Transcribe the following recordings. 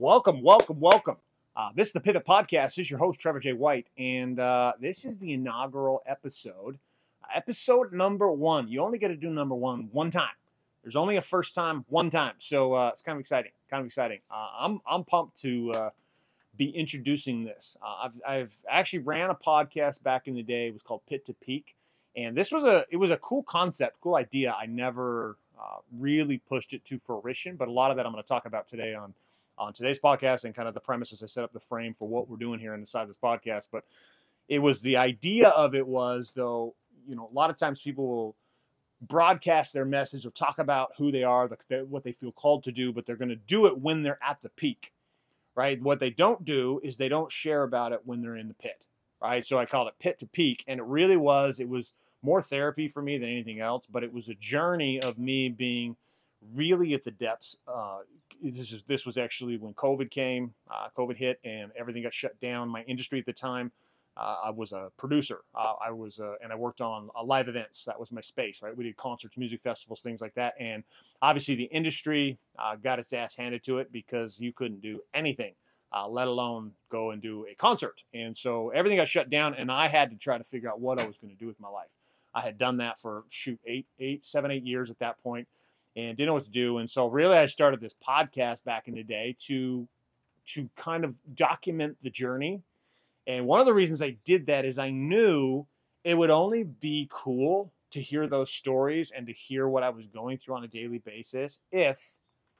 Welcome, welcome, welcome. This is the Pivot Podcast. This is your host, Trevor J. White, and this is the inaugural episode. Episode number 1. You only get to do number one time. There's only a first time, one time. So it's kind of exciting. I'm pumped to be introducing this. I've actually ran a podcast back in the day. It was called Pit to Peak, and it was a cool concept, cool idea. I never really pushed it to fruition, but a lot of that I'm going to talk about today on today's podcast and kind of the premises. I set up the frame for what we're doing here inside this podcast. But it was the idea of it was, though, a lot of times people will broadcast their message or talk about who they are, what they feel called to do, but they're going to do it when they're at the peak, right? What they don't do is they don't share about it when they're in the pit, right? So I called it Pit to Peak, and it was more therapy for me than anything else, but it was a journey of me being really at the depths. This was actually when COVID came, COVID hit, and everything got shut down. My industry at the time, I was a producer. And I worked on live events. That was my space, right? We did concerts, music festivals, things like that. And obviously the industry got its ass handed to it because you couldn't do anything, let alone go and do a concert. And so everything got shut down, and I had to try to figure out what I was going to do with my life. I had done that for 8 years at that point, and didn't know what to do. And so really I started this podcast back in the day to kind of document the journey. And one of the reasons I did that is I knew it would only be cool to hear those stories and to hear what I was going through on a daily basis if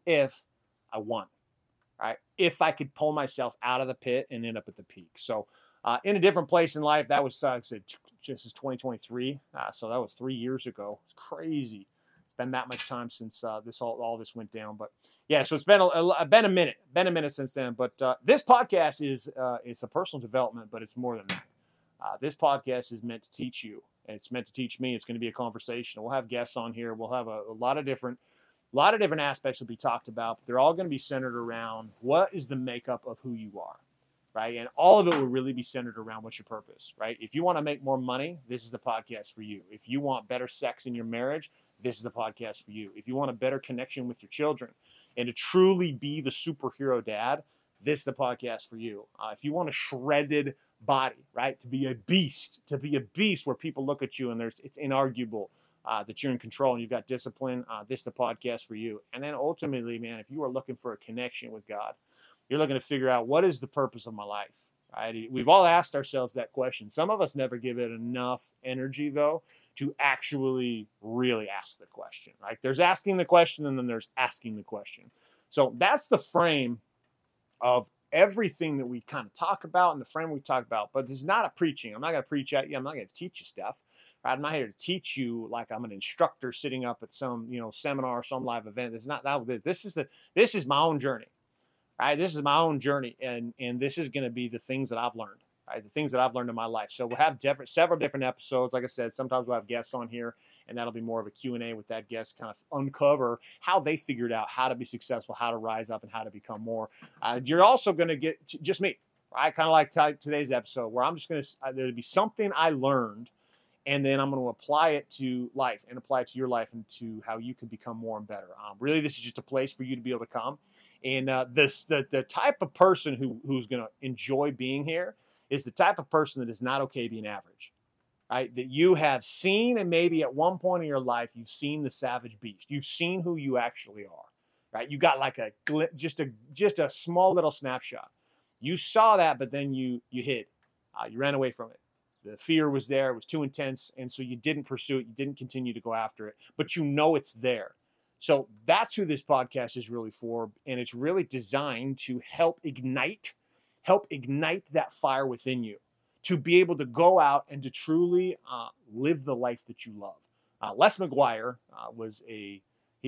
I won, right? If I could pull myself out of the pit and end up at the peak. So in a different place in life, that was, like I said, just as 2023. So that was 3 years ago. It's crazy. Been that much time since all this went down, but yeah, so it's been a minute since then. But this podcast is it's a personal development, but it's more than that. This podcast is meant to teach you, and it's meant to teach me. It's going to be a conversation. We'll have guests on here. We'll have a lot of different aspects will be talked about. But they're all going to be centered around what is the makeup of who you are, right? And all of it will really be centered around what's your purpose, right? If you want to make more money, this is the podcast for you. If you want better sex in your marriage, this is the podcast for you. If you want a better connection with your children and to truly be the superhero dad, this is the podcast for you. If you want a shredded body, right, to be a beast where people look at you and it's inarguable that you're in control and you've got discipline, this is the podcast for you. And then ultimately, man, if you are looking for a connection with God, you're looking to figure out what is the purpose of my life, right? We've all asked ourselves that question. Some of us never give it enough energy, though, to actually really ask the question, right? There's asking the question, and then there's asking the question. So that's the frame of everything that we kind of talk about and the frame we talk about. But this is not a preaching. I'm not going to preach at you. I'm not going to teach you stuff. Right? I'm not here to teach you like I'm an instructor sitting up at some seminar, some live event. It's not that. This is my own journey. Right, this is my own journey, and this is going to be the things that I've learned, right? The things that I've learned in my life. So we'll have several different episodes. Like I said, sometimes we'll have guests on here, and that'll be more of a Q&A with that guest, kind of uncover how they figured out how to be successful, how to rise up, and how to become more. You're also going to get just me, right? Kind of like today's episode, where I'm just going to there'll be something I learned, and then I'm going to apply it to life and apply it to your life and to how you can become more and better. Really, this is just a place for you to be able to come. And the type of person who's going to enjoy being here is the type of person that is not okay being average, right? That you have seen, and maybe at one point in your life, you've seen the savage beast. You've seen who you actually are, right? You got like just a small little snapshot. You saw that, but then you hid. You ran away from it. The fear was there. It was too intense. And so you didn't pursue it. You didn't continue to go after it, but you know it's there. So that's who this podcast is really for, and it's really designed to help ignite that fire within you, to be able to go out and to truly live the life that you love. Les McGuire was a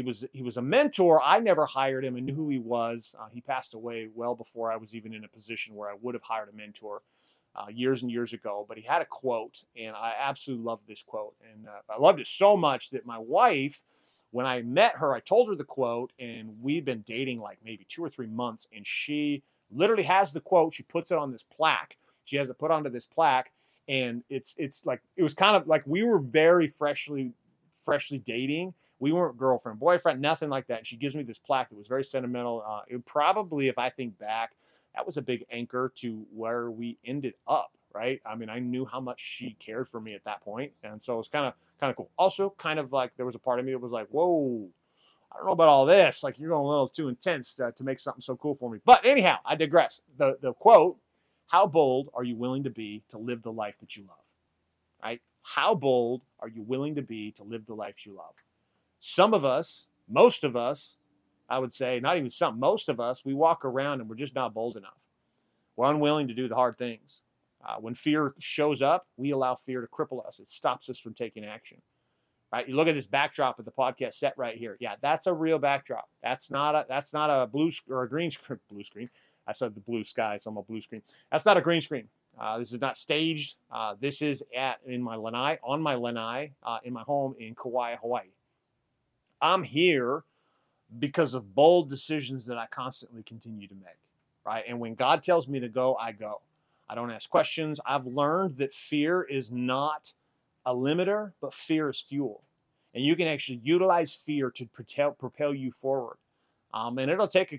mentor. I never hired him and knew who he was. He passed away well before I was even in a position where I would have hired a mentor years and years ago. But he had a quote, and I absolutely loved this quote, and I loved it so much that my wife, when I met her, I told her the quote, and we've been dating like maybe 2 or 3 months, and she literally has the quote. She puts it on this plaque. She has it put onto this plaque, and it's like, it was kind of like we were very freshly freshly dating. We weren't girlfriend, boyfriend, nothing like that. And she gives me this plaque that was very sentimental. It probably, if I think back, that was a big anchor to where we ended up, right? I mean, I knew how much she cared for me at that point, and so it was kind of cool. Also, kind of like there was a part of me that was like, whoa, I don't know about all this. Like, you're going a little too intense to make something so cool for me. But anyhow, I digress. The quote, how bold are you willing to be to live the life that you love? Right? How bold are you willing to be to live the life you love? Some of us, most of us, I would say, not even some, most of us, we walk around and we're just not bold enough. We're unwilling to do the hard things. When fear shows up, we allow fear to cripple us. It stops us from taking action. Right? You look at this backdrop of the podcast set right here. Yeah, that's a real backdrop. That's not a blue or a green screen. Blue screen. I said the blue sky. It's on my blue screen. That's not a green screen. This is not staged. This is on my lanai, in my home in Kauai, Hawaii. I'm here because of bold decisions that I constantly continue to make. Right? And when God tells me to go, I go. I don't ask questions. I've learned that fear is not a limiter, but fear is fuel. And you can actually utilize fear to propel you forward. And it'll take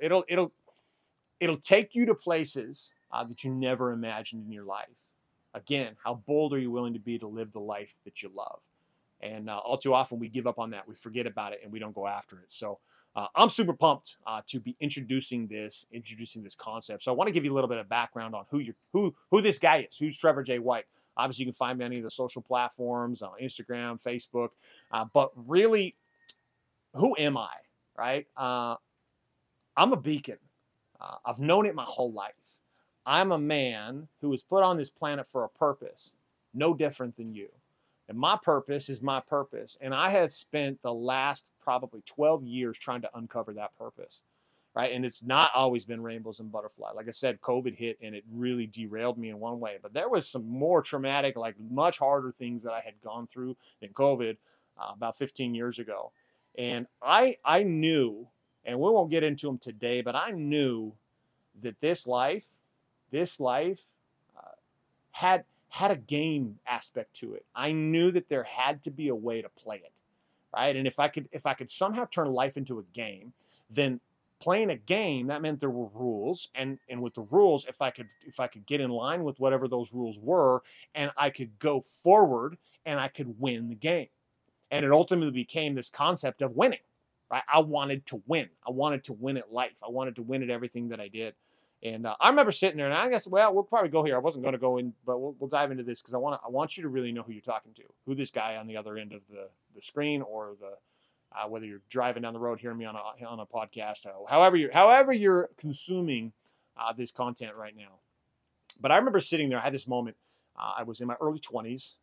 it'll take you to places that you never imagined in your life. Again, how bold are you willing to be to live the life that you love? And all too often we give up on that. We forget about it and we don't go after it. So I'm super pumped to be introducing this concept. So I want to give you a little bit of background on who this guy is. Who's Trevor J. White? Obviously, you can find me on any of the social platforms, on Instagram, Facebook. But really, who am I, right? I'm a beacon. I've known it my whole life. I'm a man who was put on this planet for a purpose, no different than you. And my purpose is my purpose. And I have spent the last probably 12 years trying to uncover that purpose. Right. And it's not always been rainbows and butterflies. Like I said, COVID hit and it really derailed me in one way. But there was some more traumatic, like much harder things that I had gone through than COVID about 15 years ago. And I knew, and we won't get into them today, but I knew that this life had a game aspect to it. I knew that there had to be a way to play it. Right. And if I could somehow turn life into a game, then playing a game, that meant there were rules, and with the rules, if I could get in line with whatever those rules were, and I could go forward and I could win the game. And it ultimately became this concept of winning. Right? I wanted to win. I wanted to win at life. I wanted to win at everything that I did. And I remember sitting there, and I guess, well, we'll probably go here. I wasn't going to go in, but we'll dive into this because I want you to really know who you're talking to, who this guy on the other end of the screen or whether you're driving down the road, hearing me on a podcast, however you're consuming this content right now. But I remember sitting there. I had this moment. I was in my early 20s.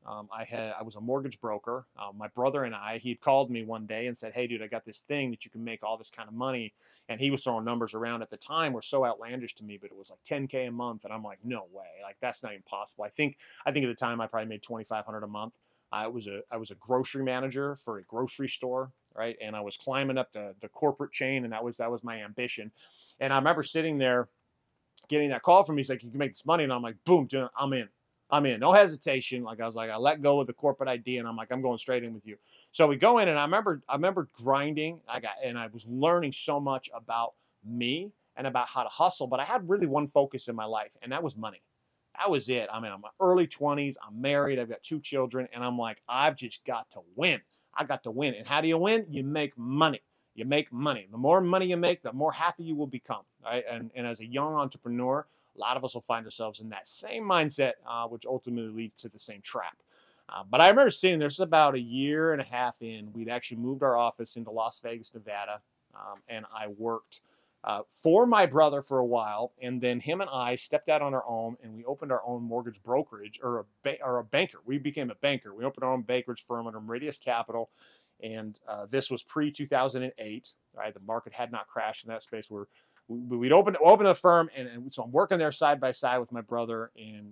I was a mortgage broker. My brother and he had called me one day and said, "Hey, dude, I got this thing that you can make all this kind of money." And he was throwing numbers around at the time were so outlandish to me, but it was like $10K a month, and I'm like, no way, like that's not even possible. I think at the time I probably made $2,500 a month. I was a grocery manager for a grocery store, right? And I was climbing up the corporate chain, and that was my ambition. And I remember sitting there, getting that call from me. He's like, "You can make this money," and I'm like, "Boom, dude, I'm in." No hesitation. Like I let go of the corporate idea, and I'm like, I'm going straight in with you. So we go in, and I remember grinding. I was learning so much about me and about how to hustle, but I had really one focus in my life, and that was money. That was it. I'm in my early 20s. I'm married. I've got 2 children, and I'm like, I've just got to win. I got to win. And how do you win? You make money. You make money. The more money you make, the more happy you will become. Right? And as a young entrepreneur, a lot of us will find ourselves in that same mindset, which ultimately leads to the same trap. But I remember sitting there, this is about a year and a half in. We'd actually moved our office into Las Vegas, Nevada, and I worked for my brother for a while, and then him and I stepped out on our own, and we opened our own mortgage brokerage or a banker. We became a banker. We opened our own brokerage firm under Meridius Capital, and this was pre-2008. Right, the market had not crashed in that space. We'd open the firm, and so I'm working there side by side with my brother, and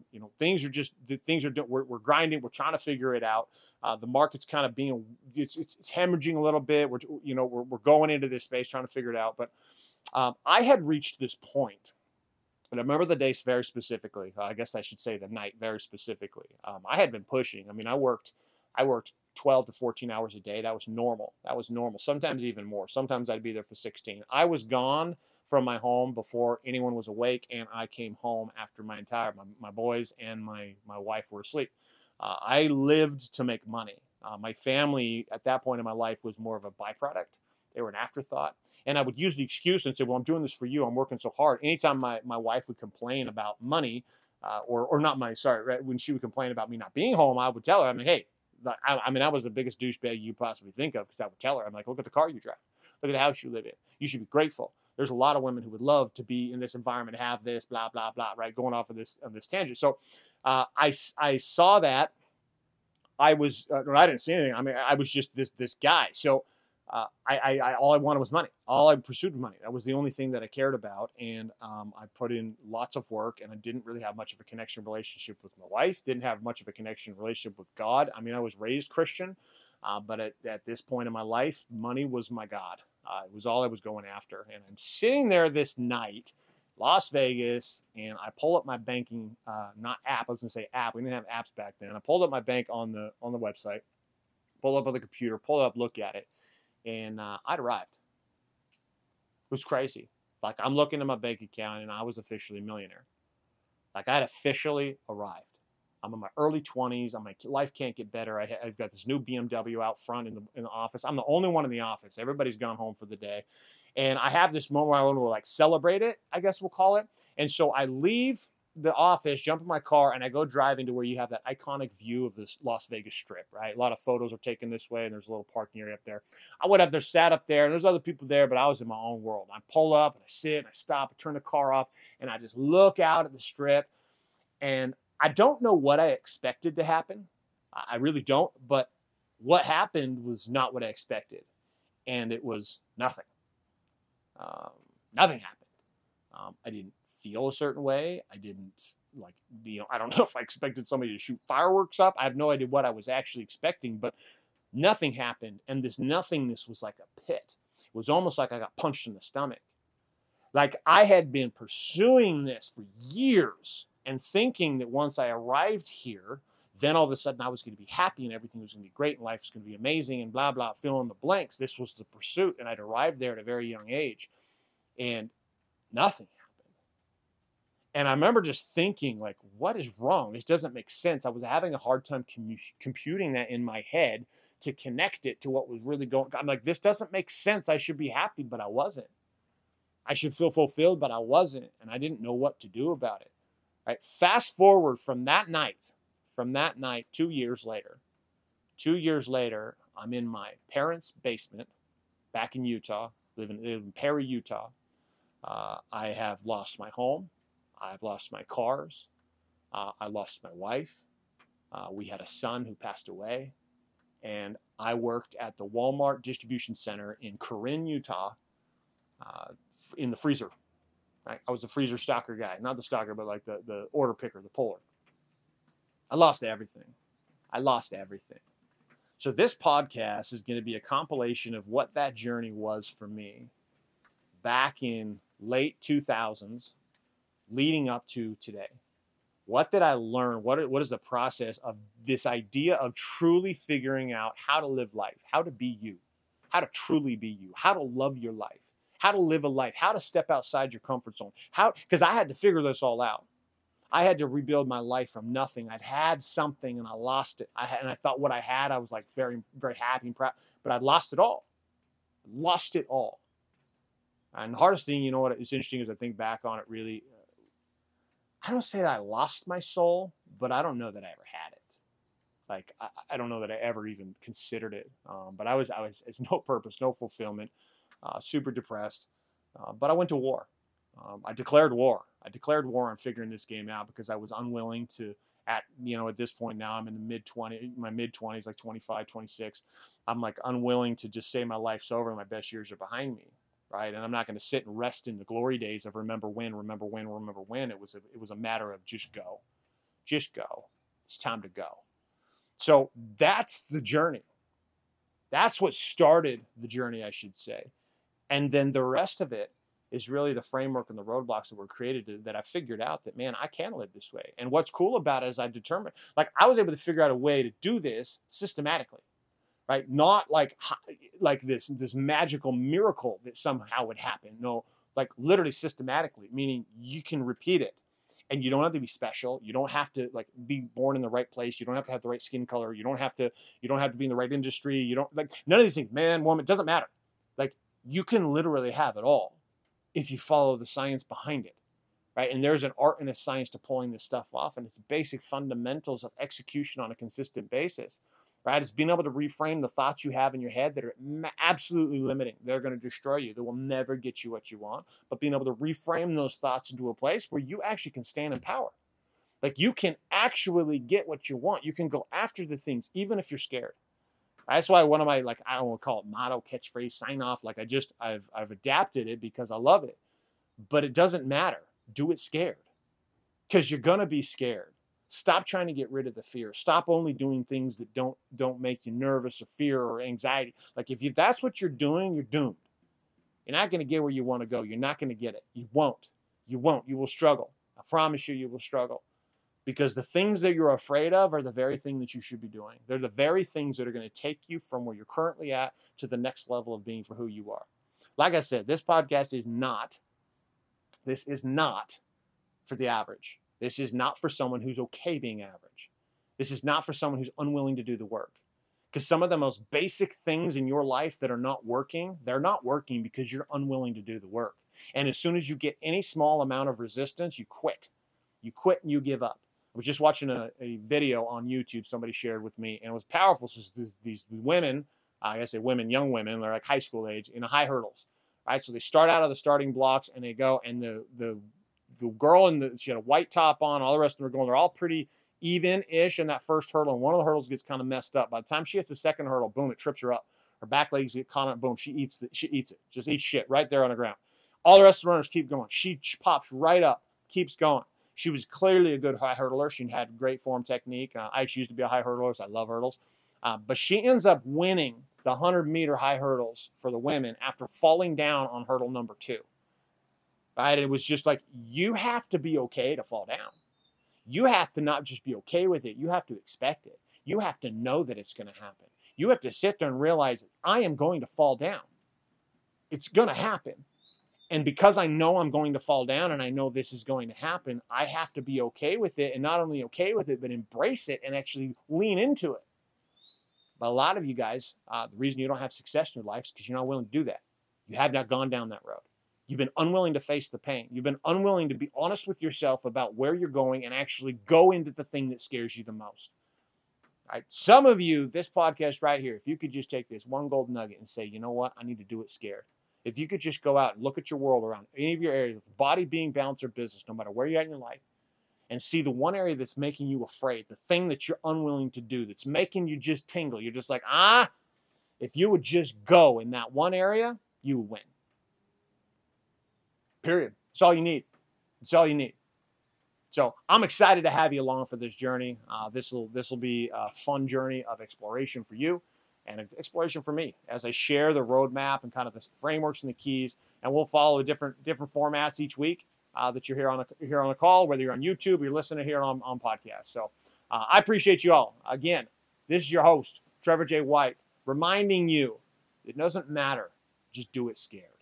we're grinding. We're trying to figure it out. The market's kind of it's hemorrhaging a little bit. We're going into this space trying to figure it out, but I had reached this point, and I remember the days very specifically. I guess I should say the night very specifically. I had been pushing. I mean, I worked 12 to 14 hours a day. That was normal. That was normal. Sometimes even more. Sometimes I'd be there for 16. I was gone from my home before anyone was awake, and I came home after my boys and my wife were asleep. I lived to make money. My family at that point in my life was more of a byproduct. They were an afterthought. And I would use the excuse and say, well, I'm doing this for you. I'm working so hard. Anytime my wife would complain about money, or not money, sorry, right? When she would complain about me not being home, I would tell her, I mean, hey, I was the biggest douchebag you possibly think of, because I would tell her, I'm like, look at the car you drive. Look at the house you live in. You should be grateful. There's a lot of women who would love to be in this environment, have this, blah, blah, blah, right? Going off of this tangent. So I saw that. I didn't see anything. I mean, I was just this guy. So I all I wanted was money. All I pursued was money. That was the only thing that I cared about. And I put in lots of work, and I didn't really have much of a connection relationship with my wife. Didn't have much of a connection relationship with God. I mean, I was raised Christian, but at this point in my life, money was my God. It was all I was going after. And I'm sitting there this night, Las Vegas, and I pull up my banking, not app. I was going to say app. We didn't have apps back then. I pulled up my bank on the website, pull up on the computer, pull it up, look at it. And I'd arrived. It was crazy. Like, I'm looking at my bank account, and I was officially a millionaire. Like, I had officially arrived. I'm in my early 20s. I'm like, life can't get better. I've got this new BMW out front in the office. I'm the only one in the office. Everybody's gone home for the day. And I have this moment where I want to like celebrate it, I guess we'll call it. And so I leave the office, jump in my car, and I go driving to where you have that iconic view of this Las Vegas Strip, right? A lot of photos are taken this way, and there's a little parking area up there. I went up there, sat up there, and there's other people there, but I was in my own world. I pull up, and I sit, and I stop, I turn the car off, and I just look out at the Strip, and I don't know what I expected to happen. I really don't, but what happened was not what I expected, and it was nothing. Nothing happened. I didn't feel a certain way. I didn't I don't know if I expected somebody to shoot fireworks up. I have no idea what I was actually expecting, but nothing happened. And this nothingness was like a pit. It was almost like I got punched in the stomach. Like I had been pursuing this for years and thinking that once I arrived here, then all of a sudden I was going to be happy and everything was going to be great and life was going to be amazing and blah, blah, fill in the blanks. This was the pursuit. And I'd arrived there at a very young age and nothing happened. And I remember just thinking, like, what is wrong? This doesn't make sense. I was having a hard time computing that in my head to connect it to what was really going on. I'm like, this doesn't make sense. I should be happy, but I wasn't. I should feel fulfilled, but I wasn't. And I didn't know what to do about it. Right? Fast forward from that night, 2 years later, 2 years later, I'm in my parents' basement back in Utah, live in Perry, Utah. I have lost my home. I've lost my cars. I lost my wife. We had a son who passed away. And I worked at the Walmart distribution center in Corinne, Utah, in the freezer. Right? I was the freezer stocker guy. Not the stocker, but like the order picker, the puller. I lost everything. So this podcast is going to be a compilation of what that journey was for me back in late 2000s, leading up to today. What did I learn? What is the process of this idea of truly figuring out how to live life, how to be you, how to truly be you, how to love your life, how to live a life, how to step outside your comfort zone. Because I had to figure this all out. I had to rebuild my life from nothing. I'd had something and I lost it. And I thought what I had, I was like very, very happy and proud, but I'd lost it all. Lost it all. And the hardest thing, you know what is interesting is I think back on it really, I don't say that I lost my soul, but I don't know that I ever had it. Like, I don't know that I ever even considered it. But I was, it's no purpose, no fulfillment, super depressed. But I went to war. I declared war. I declared war on figuring this game out because I was unwilling to, at this point now, I'm in my mid 20s, like 25, 26. I'm like unwilling to just say my life's over and my best years are behind me. Right. And I'm not going to sit and rest in the glory days of remember when. It was a matter of just go. It's time to go. So that's the journey. That's what started the journey, I should say. And then the rest of it is really the framework and the roadblocks that were created that I figured out that, man, I can live this way. And what's cool about it is I determined, like I was able to figure out a way to do this systematically. right? Not like this magical miracle that somehow would happen. No, like literally systematically, meaning you can repeat it. And you don't have to be special. You don't have to like be born in the right place. You don't have to have the right skin color. You don't have to be in the right industry. You don't like none of these things, man, woman, it doesn't matter. Like you can literally have it all if you follow the science behind it. Right. And there's an art and a science to pulling this stuff off. And it's basic fundamentals of execution on a consistent basis. Right. It's being able to reframe the thoughts you have in your head that are absolutely limiting. They're going to destroy you. They will never get you what you want. But being able to reframe those thoughts into a place where you actually can stand in power. Like you can actually get what you want. You can go after the things, even if you're scared. That's why one of my, like, I don't want to call it motto, catchphrase, sign off. Like I've adapted it because I love it. But it doesn't matter. Do it scared, because you're going to be scared. Stop trying to get rid of the fear. Stop only doing things that don't make you nervous or fear or anxiety. Like if that's what you're doing, you're doomed. You're not going to get where you want to go. You're not going to get it. You won't. You won't. You will struggle. I promise you, you will struggle, because the things that you're afraid of are the very thing that you should be doing. They're the very things that are going to take you from where you're currently at to the next level of being for who you are. Like I said, this podcast is not for the average. This is not for someone who's okay being average. This is not for someone who's unwilling to do the work. Because some of the most basic things in your life that are not working, they're not working because you're unwilling to do the work. And as soon as you get any small amount of resistance, you quit. You quit and you give up. I was just watching a video on YouTube somebody shared with me, and it was powerful. So these women, I say women, young women, they're like high school age, in high hurdles. Right, so they start out of the starting blocks and they go, and the girl she had a white top on, all the rest of them are going, they're all pretty even-ish in that first hurdle, and one of the hurdles gets kind of messed up. By the time she hits the second hurdle, boom, it trips her up. Her back legs get caught on it, boom, she eats it. Just eats shit right there on the ground. All the rest of the runners keep going. She pops right up, keeps going. She was clearly a good high hurdler. She had great form technique. I actually used to be a high hurdler, so I love hurdles. But she ends up winning the 100-meter high hurdles for the women after falling down on hurdle number 2. Right? It was just like, you have to be okay to fall down. You have to not just be okay with it. You have to expect it. You have to know that it's going to happen. You have to sit there and realize, I am going to fall down. It's going to happen. And because I know I'm going to fall down and I know this is going to happen, I have to be okay with it, and not only okay with it, but embrace it and actually lean into it. But a lot of you guys, the reason you don't have success in your life is because you're not willing to do that. You have not gone down that road. You've been unwilling to face the pain. You've been unwilling to be honest with yourself about where you're going and actually go into the thing that scares you the most. Right? Some of you, this podcast right here, if you could just take this one gold nugget and say, you know what, I need to do it scared. If you could just go out and look at your world around any of your areas, body, being, balance, or business, no matter where you're at in your life, and see the one area that's making you afraid, the thing that you're unwilling to do, that's making you just tingle. You're just like, if you would just go in that one area, you would win. Period. It's all you need. It's all you need. So I'm excited to have you along for this journey. This will be a fun journey of exploration for you and an exploration for me as I share the roadmap and kind of the frameworks and the keys. And we'll follow different formats each week that you're here on a call, whether you're on YouTube or you're listening here on podcasts. So I appreciate you all. Again, this is your host, Trevor J. White, reminding you it doesn't matter. Just do it scared.